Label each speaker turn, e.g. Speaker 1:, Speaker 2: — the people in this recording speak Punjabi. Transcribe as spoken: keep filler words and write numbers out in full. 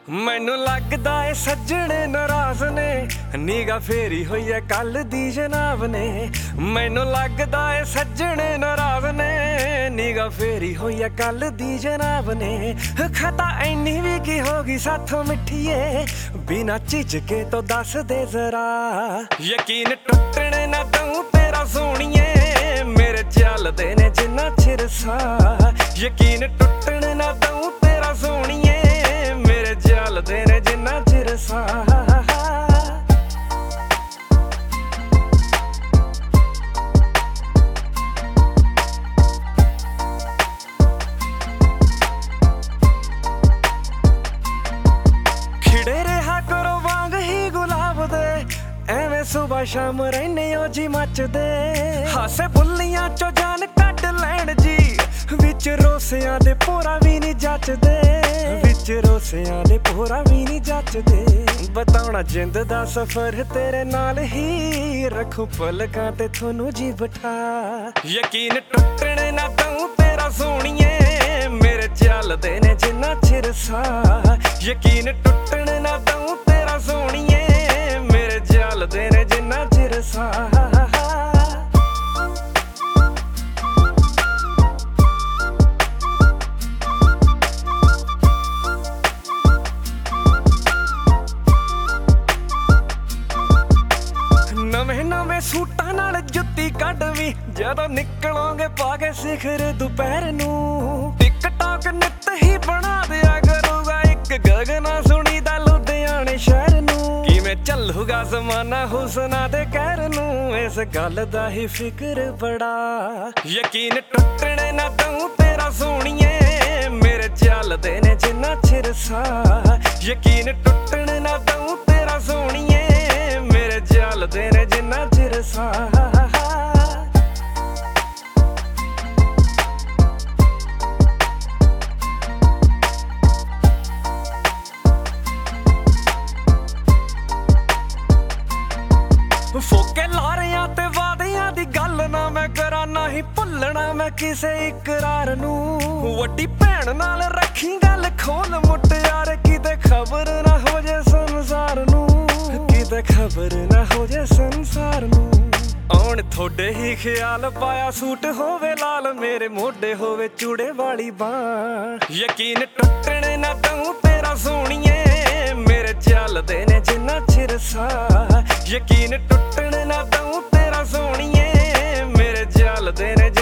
Speaker 1: ਮੈਨੂੰ ਲੱਗਦਾ ਏ ਸੱਜਣ ਨਾਰਾਜ਼ ਨੇ, ਨੀਗਾ ਫੇਰੀ ਹੋਈ ਐ ਕੱਲ ਦੀ ਜਨਾਬ ਨੇ। ਮੈਨੂੰ ਲੱਗਦਾ ਏ ਸੱਜਣ ਨਾਰਾਜ਼ ਨੇ, ਨੀਗਾ ਫੇਰੀ ਹੋਈ ਐ ਕੱਲ ਦੀ ਜਨਾਬ ਨੇ। ਖਤਾ ਐਨੀ ਵੀ ਕੀ ਹੋ ਗਈ ਸਾਥੋਂ ਮਿੱਠੀਏ, ਬਿਨਾ ਝਿਜਕੇ ਤੋਂ ਦੱਸ ਦੇ ਜ਼ਰਾ। ਯਕੀਨ ਟੁੱਟਣ ਨਾ ਦਊਂ ਤੇਰਾ ਸੋਹਣੀਏ, ਮੇਰੇ ਚੱਲਦੇ ਨੇ ਜਿੰਨਾ ਚਿਰ ਸਾਹ। ਯਕੀਨ ਟੁੱਟਣ ਨਾ ਦਊਂ ਤੇਰਾ ਸੋਹਣੀਏ, ਮੇਰੇ ਚੱਲਦੇ ਨੇ ਜਿੰਨਾ ਚਿਰ ਸਾਹ। ਖਿੜੇ ਰਿਹਾ ਕਰੋ ਵਾਂਗ ਹੀ ਗੁਲਾਬ ਦੇ, ਐਵੇਂ ਸੁਬਹ ਸ਼ਾਮ ਰਹਿੰਦੇ ਹੋ ਜੀ ਮੱਚਦੇ। ਹਾਸੇ ਬੁੱਲੀਆਂ ਚੋਂ ਜਾਨ ਕੱਢ ਲੈਣ ਜੀ, ਵਿੱਚ ਰੋਸਿਆਂ ਦੇ ਭੋਰਾ ਵੀ ਨੀ ਜੱਚਦੇ। ਵਿੱਚ ਰੋਸਿਆਂ ਦੇ ਭੋਰਾ ਵੀ ਨੀ ਜੱਚਦੇ। ਬਤਾਉਣਾ ਜਿੰਦ ਦਾ ਸਫ਼ਰ ਤੇਰੇ ਨਾਲ ਹੀ, ਰੱਖੂ ਪਲਕਾਂ ਤੇ ਤੁਹਾਨੂੰ ਜੀ ਬਿਠਾ। ਯਕੀਨ ਟੁੱਟਣ ਨਾ ਦਊਂ ਤੇਰਾ ਸੋਹਣੀਏ, ਮੇਰੇ ਚੱਲਦੇ ਨੇ ਜਿੰਨਾ ਚਿਰ ਸਾਹ। ਯਕੀਨ ਟੁੱਟਣ ਨਾ ਦਊਂ ਤੇਰਾ ਸੋਹਣੀਏ, ਮੇਰੇ ਚੱਲਦੇ ਨੇ ਜਿੰਨਾ ਚਿਰ ਸਾਹ। ਨਵੇਂ ਨਵੇਂ ਸੂਟਾਂ ਨਾਲ ਜੁੱਤੀ ਕੱਢਵੀਂ, ਜਦੋਂ ਨਿਕਲੋਗੇ ਪਾ ਕੇ ਸਿਖਰ ਦੁਪਹਿਰ ਨੂੰ। ਟਿਕਟੌਕ ਨਿੱਤ ਹੀ ਬਣਾ ਦਿਆ ਕਰੂਗਾ ਇੱਕ ਗਗਨਾ ਸੁਣੀਦਾ ਲੁਧਿਆਣੇ ਸ਼ਹਿਰ ਨੂੰ। ਕਿਵੇਂ ਚੱਲੂਗਾ ਜ਼ਮਾਨਾ ਹੁਸਨਾ ਦੇ ਕਹਿਰ ਨੂੰ, ਇਸ ਗੱਲ ਦਾ ਹੀ ਫਿਕਰ ਬੜਾ। ਯਕੀਨ ਟੁੱਟਣ ਨਾ ਦਊਂ ਤੇਰਾ ਸੋਹਣੀਏ, ਮੇਰੇ ਚੱਲਦੇ ਨੇ ਜਿੰਨਾ ਚਿਰ ਸਾਹ। ਯਕੀਨ ਟੁੱਟਣ ਨਾ ਦਊਂ ਤੇਰਾ ਸੋਹਣੀਏ, ਮੇਰੇ ਚੱਲਦੇ ਨੇ ਜਿੰਨਾ ਚਿਰ ਸਾਹ। ਫੋਕੇ ਲਾਰਿਆਂ ਤੇ ਵਾਅਦਿਆਂ ਦੀ ਗੱਲ ਨਾ ਮੈਂ ਕਰਾਂ, ਨਾ ਹੀ ਭੁੱਲਣਾ ਮੈਂ ਕਿਸੇ ਇਕਰਾਰ ਨੂੰ। ਵੱਡੀ ਭੈਣ ਨਾਲ ਰੱਖੀ ਗੱਲ ਖੋਲ ਮੁਟਿਆਰ, ਕਿਤੇ ਖਬਰ ਨਾ ਹੋ ਜੇ ਸੰਸਾਰ ਨੂੰ। ਕਿਤੇ ਖਬਰ ਨਾ ਹੋ ਜੇ ਸੰਸਾਰ ਨੂੰ। ਆਉਣ ਥੋੜੇ ਹੀ ਖਿਆਲ ਪਾਇਆ ਸੂਟ ਹੋਵੇ ਲਾਲ, ਮੇਰੇ ਮੋਢੇ ਹੋਵੇ ਚੂੜੇ ਵਾਲੀ ਬਾਂਹ। ਯਕੀਨ ਟੁੱਟਣ ਨਾ ਦਊਂ ਤੇਰਾ ਸੋਹਣੀਏ, ਮੇਰੇ ਚੱਲਦੇ ਨੇ ਜਿੰਨਾ ਚਿਰ ਸਾਹ। ਯਕੀਨ ਟੁੱਟਣ ਨਾ ਦਊਂ ਤੇਰਾ ਸੋਹਣੀਏ, ਮੇਰੇ ਚੱਲਦੇ ਨੇ